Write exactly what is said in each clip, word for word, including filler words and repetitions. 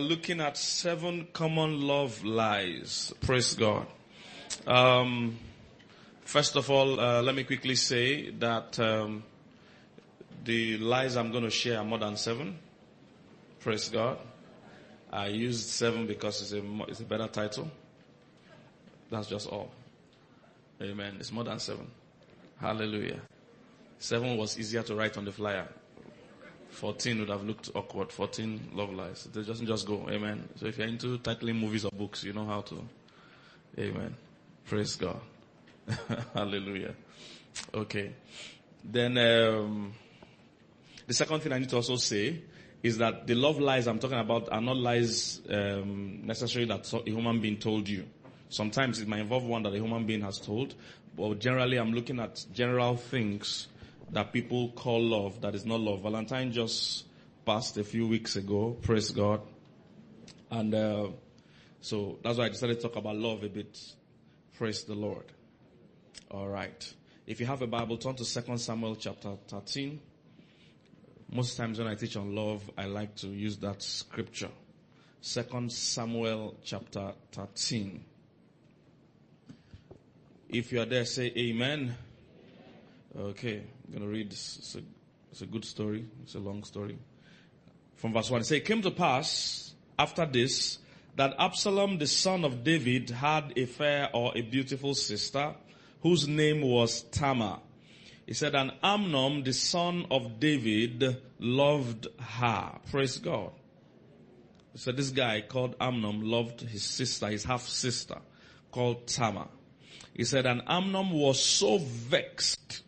looking at seven common love lies. Praise God. Um, first of all, uh, let me quickly say that um, the lies I'm going to share are more than seven. Praise God. I used seven because it's a, it's a better title. That's just all. Amen. It's more than seven. Hallelujah. Seven was easier to write on the flyer. Fourteen would have looked awkward. Fourteen love lies. It doesn't just go. Amen. So if you're into titling movies or books, you know how to. Amen. Praise God. Hallelujah. Okay. Then um, the second thing I need to also say is that the love lies I'm talking about are not lies um, necessarily that a human being told you. Sometimes it might involve one that a human being has told, but generally I'm looking at general things that people call love that is not love. Valentine just passed a few weeks ago, praise God. And uh, so that's why I decided to talk about love a bit. Praise the Lord. All right. If you have a Bible, turn to Second Samuel chapter thirteen. Most times when I teach on love, I like to use that scripture. Second Samuel chapter thirteen. If you are there, say amen. Okay, I'm going to read this. It's a, it's a good story. It's a long story. From verse one, it says, it came to pass after this that Absalom, the son of David, had a fair or a beautiful sister whose name was Tamar. He said, and Amnon, the son of David, loved her. Praise God. He said, this guy called Amnon loved his sister, his half-sister, called Tamar. He said, and Amnon was so vexed,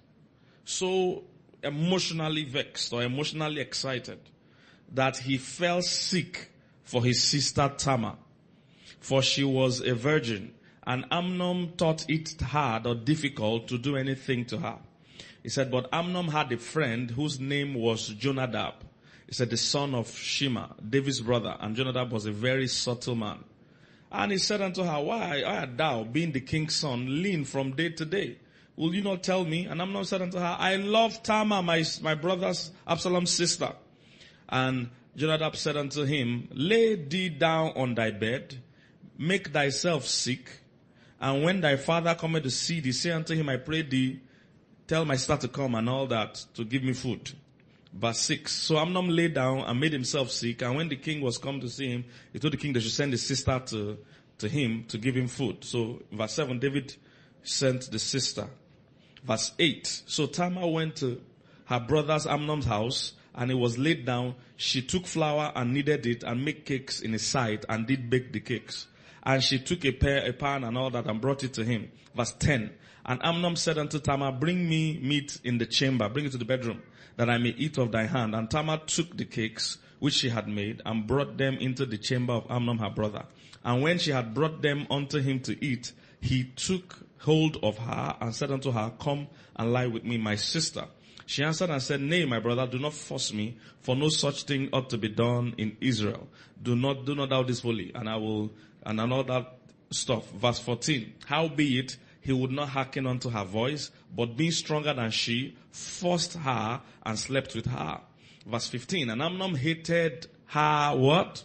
so emotionally vexed or emotionally excited, that he fell sick for his sister Tamar, for she was a virgin, and Amnon thought it hard or difficult to do anything to her. He said, but Amnon had a friend whose name was Jonadab. He said, the son of Shema, David's brother, and Jonadab was a very subtle man. And he said unto her, why art thou, being the king's son, lean from day to day? Will you not tell me? And Amnon said unto her, I love Tamar, my, my brother's Absalom's sister. And Jonadab said unto him, lay thee down on thy bed, make thyself sick, and when thy father cometh to see thee, say unto him, I pray thee, tell my sister to come and all that, to give me food. Verse six. So Amnon lay down and made himself sick, and when the king was come to see him, he told the king they should send his sister to, to him to give him food. So verse seven, David sent the sister. Verse eight. So Tamar went to her brother's Amnon's house, and it was laid down. She took flour and kneaded it and made cakes in his sight and did bake the cakes. And she took a, pear, a pan and all that and brought it to him. Verse ten. And Amnon said unto Tamar, bring me meat in the chamber, bring it to the bedroom, that I may eat of thy hand. And Tamar took the cakes which she had made and brought them into the chamber of Amnon her brother. And when she had brought them unto him to eat, he took hold of her and said unto her, come and lie with me, my sister. She answered and said, nay, my brother, do not force me, for no such thing ought to be done in Israel. Do not, do not thou this fully, and I will, and all that stuff. Verse fourteen. Howbeit, he would not hearken unto her voice, but being stronger than she, forced her and slept with her. Verse fifteen. And Amnon hated her what?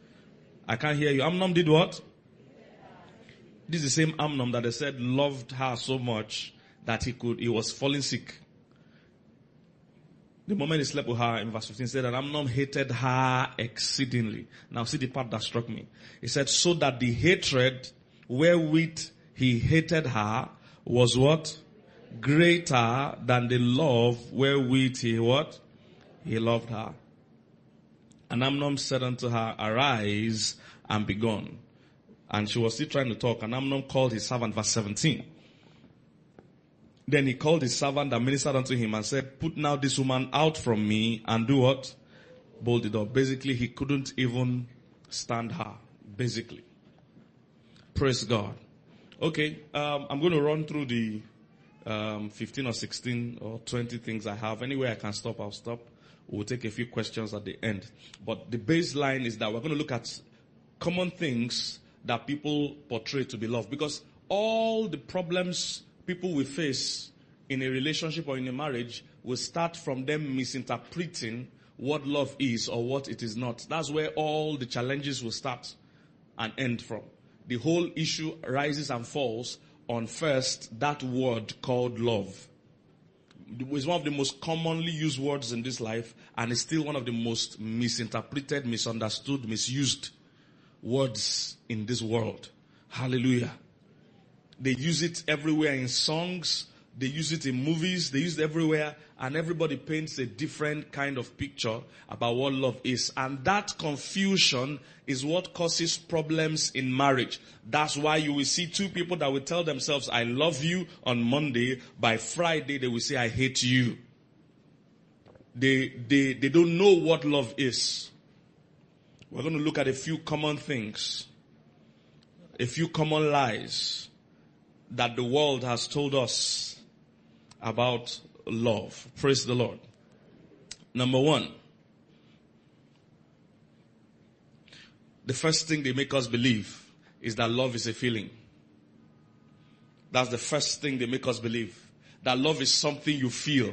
I can't hear you. Amnon did what? This is the same Amnon that they said loved her so much that he could, he was falling sick. The moment he slept with her, in verse fifteen, said that Amnon hated her exceedingly. Now see the part that struck me. He said, so that the hatred wherewith he hated her was what? Greater than the love wherewith he what? He loved her. And Amnon said unto her, arise and be gone. And she was still trying to talk, and Amnon called his servant, verse seventeen. Then he called his servant and ministered unto him and said, put now this woman out from me and do what? Bolt it up. Basically, he couldn't even stand her. Basically. Praise God. Okay, um, I'm going to run through the um, fifteen or sixteen or twenty things I have. Anywhere I can stop, I'll stop. We'll take a few questions at the end. But the baseline is that we're going to look at common things that people portray to be love. Because all the problems people will face in a relationship or in a marriage will start from them misinterpreting what love is or what it is not. That's where all the challenges will start and end from. The whole issue rises and falls on first that word called love. It's one of the most commonly used words in this life, and it's still one of the most misinterpreted, misunderstood, misused words in this world. Hallelujah. They use it everywhere in songs, they use it in movies, they use it everywhere, and everybody paints a different kind of picture about what love is. And that confusion is what causes problems in marriage. That's why you will see two people that will tell themselves, I love you on Monday. By Friday, they will say, I hate you. They, they, they don't know what love is. We're going to look at a few common things, a few common lies that the world has told us about love. Praise the Lord. Number one, the first thing they make us believe is that love is a feeling. That's the first thing they make us believe. That love is something you feel.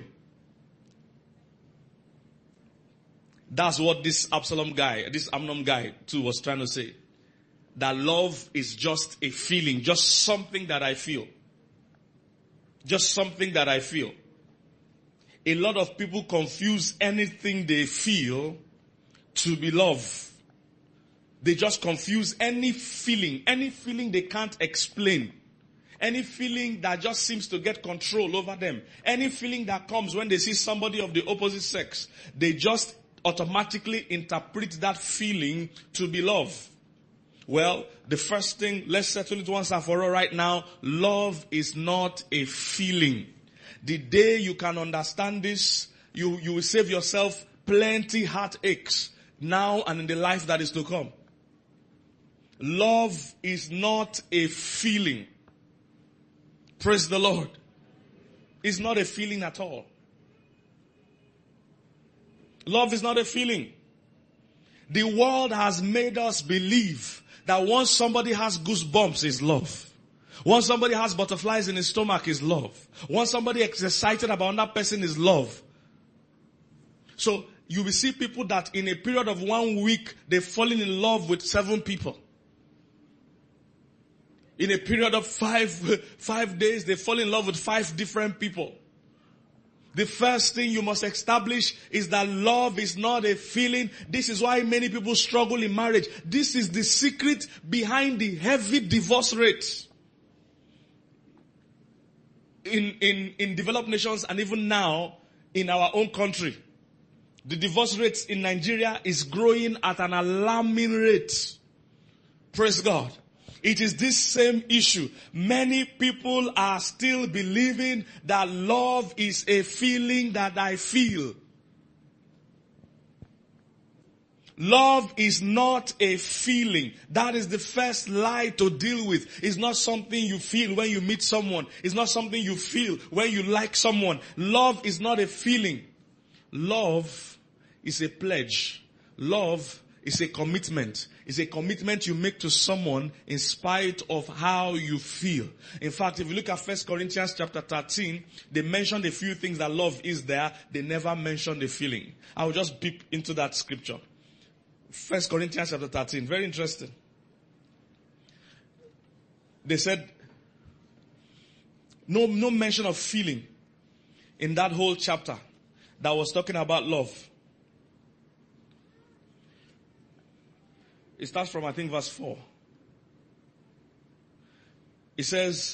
That's what this Absalom guy, this Amnon guy too was trying to say. That love is just a feeling, just something that I feel. Just something that I feel. A lot of people confuse anything they feel to be love. They just confuse any feeling, any feeling they can't explain. Any feeling that just seems to get control over them. Any feeling that comes when they see somebody of the opposite sex. They just automatically interpret that feeling to be love. Well, the first thing, let's settle it once and for all right now. Love is not a feeling. The day you can understand this, you, you will save yourself plenty heartaches now and in the life that is to come. Love is not a feeling. Praise the Lord. It's not a feeling at all. Love is not a feeling. The world has made us believe that once somebody has goosebumps is love. Once somebody has butterflies in his stomach is love. Once somebody is excited about that person is love. So you will see people that in a period of one week, they've fallen in love with seven people. In a period of five, five days, they fall in love with five different people. The first thing you must establish is that love is not a feeling. This is why many people struggle in marriage. This is the secret behind the heavy divorce rate. In, in, in developed nations and even now in our own country. The divorce rate in Nigeria is growing at an alarming rate. Praise God. It is this same issue. Many people are still believing that love is a feeling that I feel. Love is not a feeling. That is the first lie to deal with. It's not something you feel when you meet someone. It's not something you feel when you like someone. Love is not a feeling. Love is a pledge. Love is a commitment. It's a commitment you make to someone in spite of how you feel. In fact, if you look at First Corinthians chapter thirteen, they mentioned a few things that love is there. They never mentioned the feeling. I will just peep into that scripture. First Corinthians chapter thirteen. Very interesting. They said, no, no mention of feeling in that whole chapter that was talking about love. It starts from, I think, verse four. It says,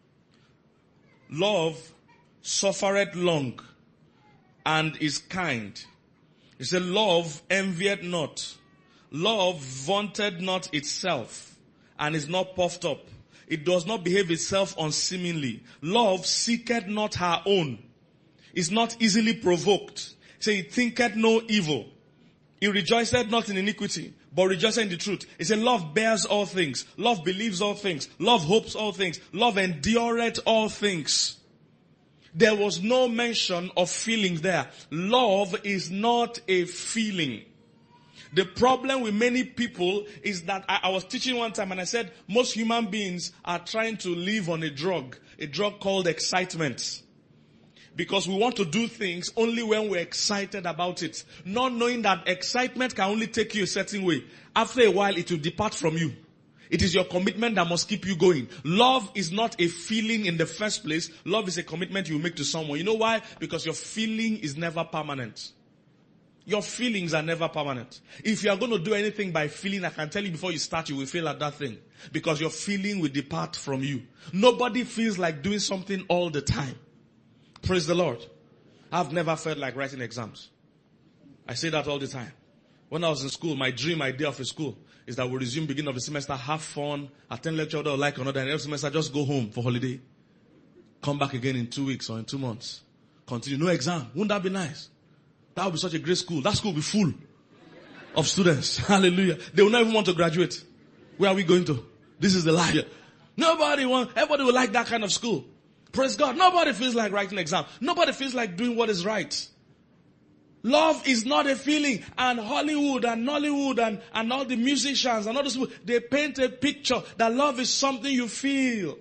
love suffereth long and is kind. It said, love envieth not. Love vaunted not itself and is not puffed up. It does not behave itself unseemingly. Love seeketh not her own. Is not easily provoked. Say, it thinketh no evil. It rejoiceth not in iniquity, but rejoiceth in the truth. It said, love bears all things. Love believes all things. Love hopes all things. Love endureth all things. There was no mention of feelings there. Love is not a feeling. The problem with many people is that I, I was teaching one time and I said most human beings are trying to live on a drug, a drug called excitement. Because we want to do things only when we're excited about it. Not knowing that excitement can only take you a certain way. After a while, it will depart from you. It is your commitment that must keep you going. Love is not a feeling in the first place. Love is a commitment you make to someone. You know why? Because your feeling is never permanent. Your feelings are never permanent. If you are going to do anything by feeling, I can tell you before you start, you will fail at that thing. Because your feeling will depart from you. Nobody feels like doing something all the time. Praise the Lord. I've never felt like writing exams. I say that all the time. When I was in school, my dream idea of a school is that we resume beginning of the semester, have fun, attend lecture or like another, and every semester just go home for holiday. Come back again in two weeks or in two months. Continue. No exam. Wouldn't that be nice? That would be such a great school. That school will be full of students. Hallelujah. They will not even want to graduate. Where are we going to? This is the lie. Nobody want, everybody will like that kind of school. Praise God. Nobody feels like writing exam. Nobody feels like doing what is right. Love is not a feeling. And Hollywood and Nollywood and, and all the musicians and all those people, they paint a picture that love is something you feel.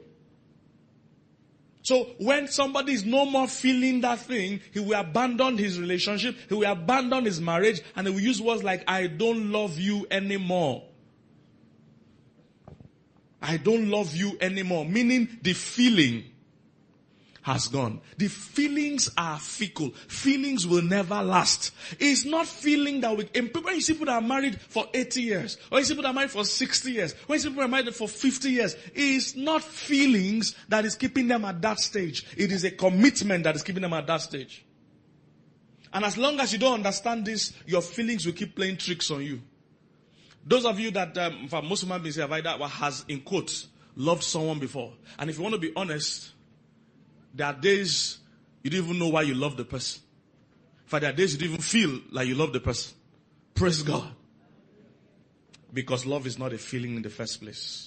So when somebody is no more feeling that thing, he will abandon his relationship, he will abandon his marriage, and he will use words like, I don't love you anymore. I don't love you anymore. Meaning the feeling has gone. The feelings are fickle. Feelings will never last. It's not feeling that we, and people, when you see people that are married for eighty years, or you see people that are married for sixty years, when you see people that are married for fifty years, it's not feelings that is keeping them at that stage. It is a commitment that is keeping them at that stage. And as long as you don't understand this, your feelings will keep playing tricks on you. Those of you that, um, for most human beings have either has, in quotes, loved someone before. And if you want to be honest, there are days you don't even know why you love the person. For there are days you don't even feel like you love the person. Praise God. Because love is not a feeling in the first place.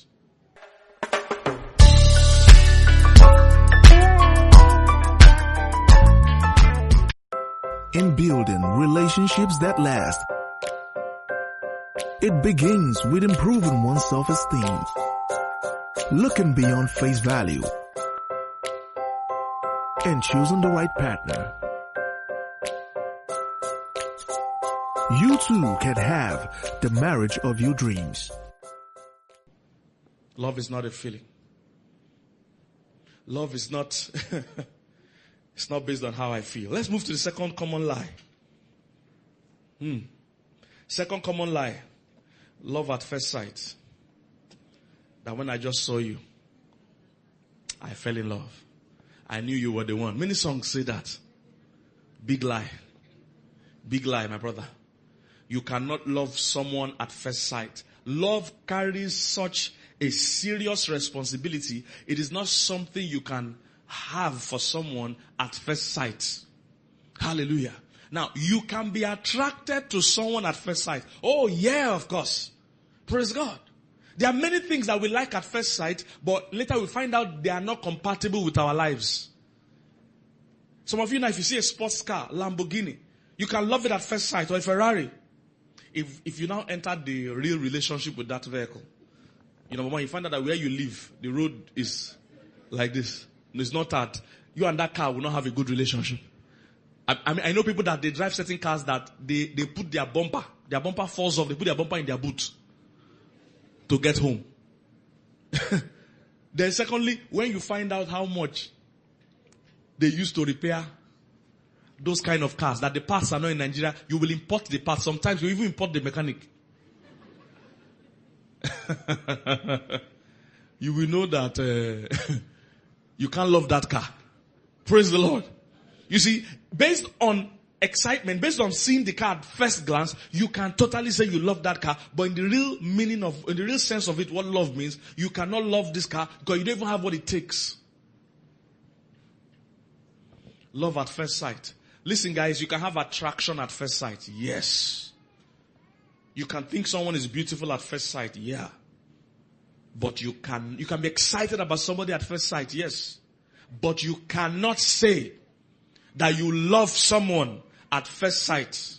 In building relationships that last, it begins with improving one's self-esteem, looking beyond face value, and choosing the right partner. You too can have the marriage of your dreams. Love is not a feeling. Love is not, it's not based on how I feel. Let's move to the second common lie. Hmm. Second common lie. Love at first sight. That when I just saw you, I fell in love. I knew you were the one. Many songs say that. Big lie. Big lie, my brother. You cannot love someone at first sight. Love carries such a serious responsibility. It is not something you can have for someone at first sight. Hallelujah. Now, you can be attracted to someone at first sight. Oh, yeah, of course. Praise God. There are many things that we like at first sight, but later we find out they are not compatible with our lives. Some of you now, if you see a sports car, Lamborghini, you can love it at first sight, or a Ferrari. If if you now enter the real relationship with that vehicle, you know, when you find out that where you live, the road is like this. It's not that you and that car will not have a good relationship. I, I mean, I know people that they drive certain cars that they, they put their bumper, their bumper falls off, they put their bumper in their boot to get home. Then secondly, when you find out how much they used to repair those kind of cars, that the parts are not in Nigeria, you will import the parts. Sometimes you even import the mechanic. You will know that uh, you can't love that car. Praise the Lord. You see, based on excitement, based on seeing the car at first glance, you can totally say you love that car. But in the real meaning of, in the real sense of it, what love means, you cannot love this car because you don't even have what it takes. Love at first sight. Listen guys, you can have attraction at first sight. Yes. You can think someone is beautiful at first sight. Yeah. But you can, you can be excited about somebody at first sight. Yes. But you cannot say that you love someone at first sight.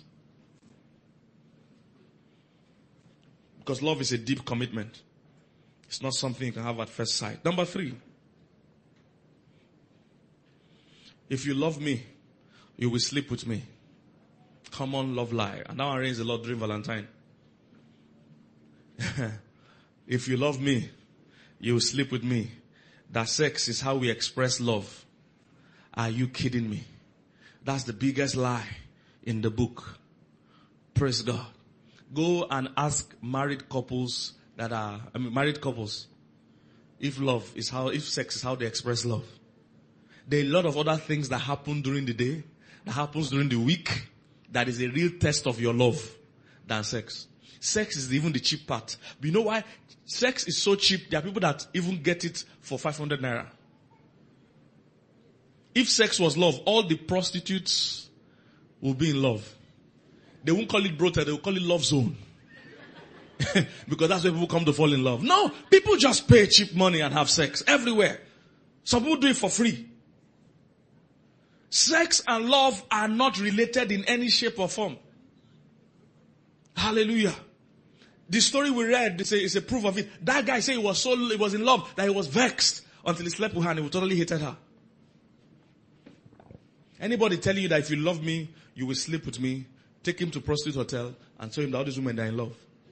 Because love is a deep commitment. It's not something you can have at first sight. Number three. If you love me, you will sleep with me. Common love lie. And that one reigns a lot during Valentine. If you love me, you will sleep with me. That sex is how we express love. Are you kidding me? That's the biggest lie in the book. Praise God. Go and ask married couples that are, I mean, married couples, if love is how, if sex is how they express love. There are a lot of other things that happen during the day, that happens during the week, that is a real test of your love than sex. Sex is even the cheap part. But you know why? Sex is so cheap, there are people that even get it for five hundred naira. If sex was love, all the prostitutes will be in love. They won't call it brother, they will call it love zone. Because that's where people come to fall in love. No, people just pay cheap money and have sex everywhere. Some people do it for free. Sex and love are not related in any shape or form. Hallelujah. The story we read is a, is a proof of it. That guy said he was so, he was in love that he was vexed until he slept with her and he totally hated her. Anybody telling you that if you love me, you will sleep with me, take him to prostitute hotel and tell him that all these women are in love.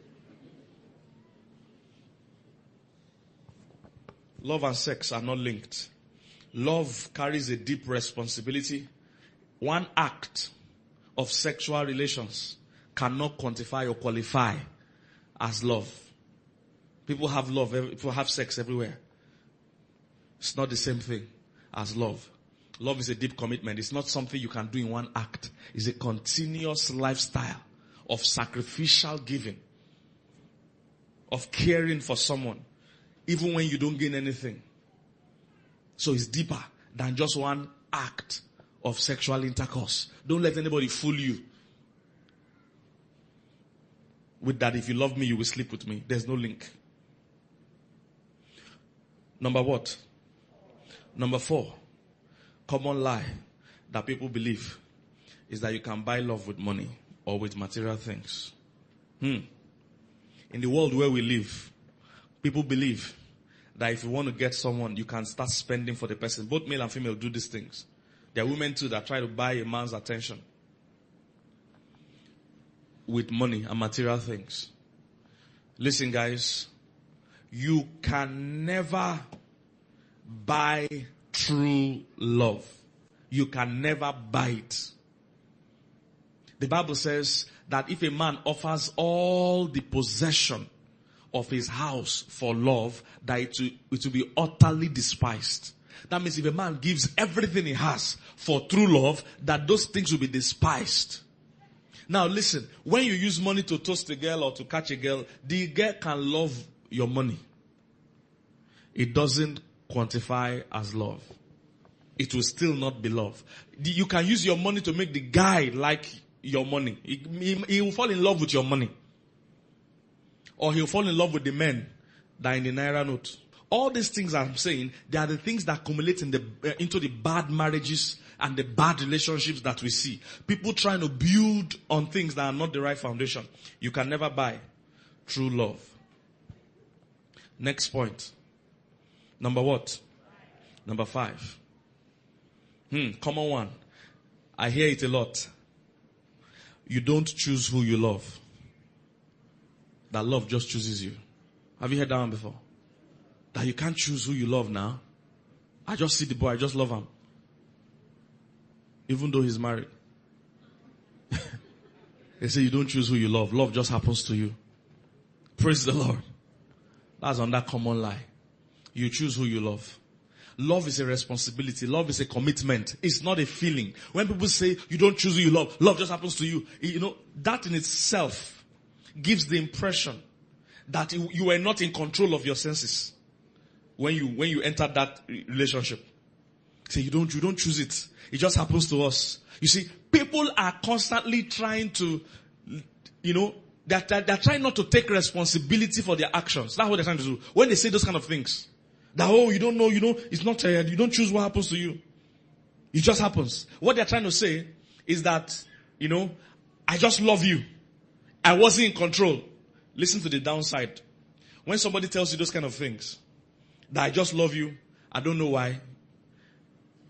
Love and sex are not linked. Love carries a deep responsibility. One act of sexual relations cannot quantify or qualify as love. People have love, people have sex everywhere. It's not the same thing as love. Love is a deep commitment. It's not something you can do in one act. It's a continuous lifestyle of sacrificial giving, of caring for someone, even when you don't gain anything. So it's deeper than just one act of sexual intercourse. Don't let anybody fool you with that. If you love me, you will sleep with me. There's no link. Number what? Number four. Common lie that people believe is that you can buy love with money or with material things. Hmm. In the world where we live, people believe that if you want to get someone, you can start spending for the person. Both male and female do these things. There are women too that try to buy a man's attention with money and material things. Listen, guys, you can never buy true love. You can never buy it. The Bible says that if a man offers all the possession of his house for love, that it will, it will be utterly despised. That means if a man gives everything he has for true love, that those things will be despised. Now listen, when you use money to toast a girl or to catch a girl, the girl can love your money. It doesn't quantify as love. It will still not be love. You can use your money to make the guy like your money. He, he, he will fall in love with your money. Or he'll fall in love with the men that are in the Naira note. All these things I'm saying, they are the things that accumulate in the, uh, into the bad marriages and the bad relationships that we see. People trying to build on things that are not the right foundation. You can never buy true love. Next point. Number what? Number five. Hmm, common one. I hear it a lot. You don't choose who you love. That love just chooses you. Have you heard that one before? That you can't choose who you love now. I just see the boy, I just love him. Even though he's married. They say you don't choose who you love. Love just happens to you. Praise the Lord. That's on that common lie. You choose who you love. Love is a responsibility. Love is a commitment. It's not a feeling. When people say you don't choose who you love, love just happens to you. You know, that in itself gives the impression that you were not in control of your senses when you, when you entered that relationship. Say you don't, you don't choose it. It just happens to us. You see, people are constantly trying to, you know, they're, they're, they're trying not to take responsibility for their actions. That's what they're trying to do. When they say those kind of things. That, oh, you don't know, you know, it's not, uh, you don't choose what happens to you. It just happens. What they're trying to say is that, you know, I just love you. I wasn't in control. Listen to the downside. When somebody tells you those kind of things, that I just love you, I don't know why.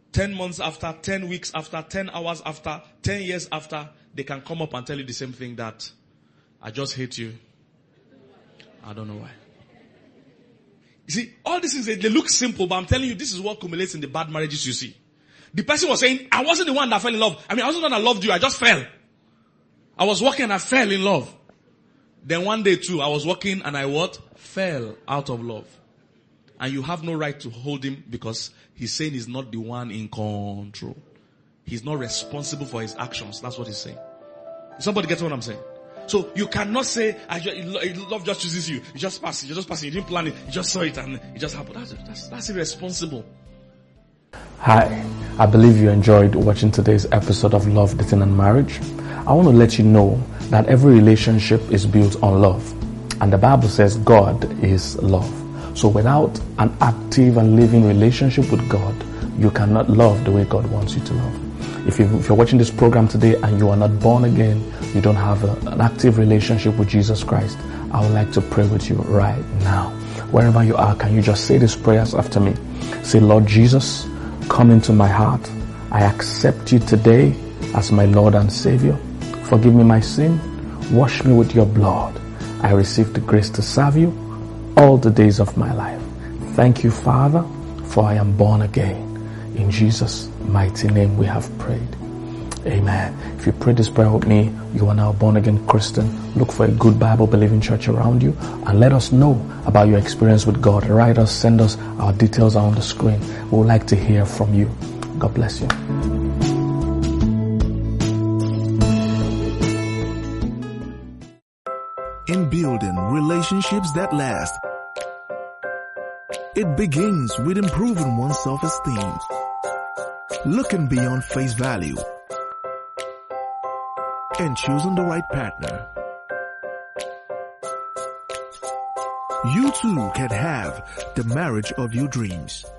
ten months after, ten weeks after, ten hours after, ten years after, they can come up and tell you the same thing, that I just hate you. I don't know why. You see, all these things, they, they look simple, but I'm telling you, this is what accumulates in the bad marriages you see. The person was saying, I wasn't the one that fell in love. I mean, I wasn't the one that loved you. I just fell. I was walking and I fell in love. Then one day too, I was walking and I what? Fell out of love. And you have no right to hold him because he's saying he's not the one in control. He's not responsible for his actions. That's what he's saying. Somebody gets what I'm saying? So you cannot say, I just, love just chooses you. You just pass it. You just pass it. You didn't plan it. You just saw it and it just happened. That's, that's, that's irresponsible. Hi, I believe you enjoyed watching today's episode of Love, Dating and Marriage. I want to let you know that every relationship is built on love. And the Bible says God is love. So without an active and living relationship with God, you cannot love the way God wants you to love. If, you, if you're watching this program today and you are not born again, you don't have a, an active relationship with Jesus Christ, I would like to pray with you right now. Wherever you are, can you just say these prayers after me? Say, Lord Jesus, come into my heart. I accept you today as my Lord and Savior. Forgive me my sin. Wash me with your blood. I receive the grace to serve you all the days of my life. Thank you, Father, for I am born again. In Jesus' mighty name we have prayed. Amen. If you pray this prayer with me, you are now born again Christian. Look for a good Bible-believing church around you and let us know about your experience with God. Write us, send us. Our details are on the screen. We would like to hear from you. God bless you. In building relationships that last, it begins with improving one's self-esteem, looking beyond face value, and choosing the right partner. You too can have the marriage of your dreams.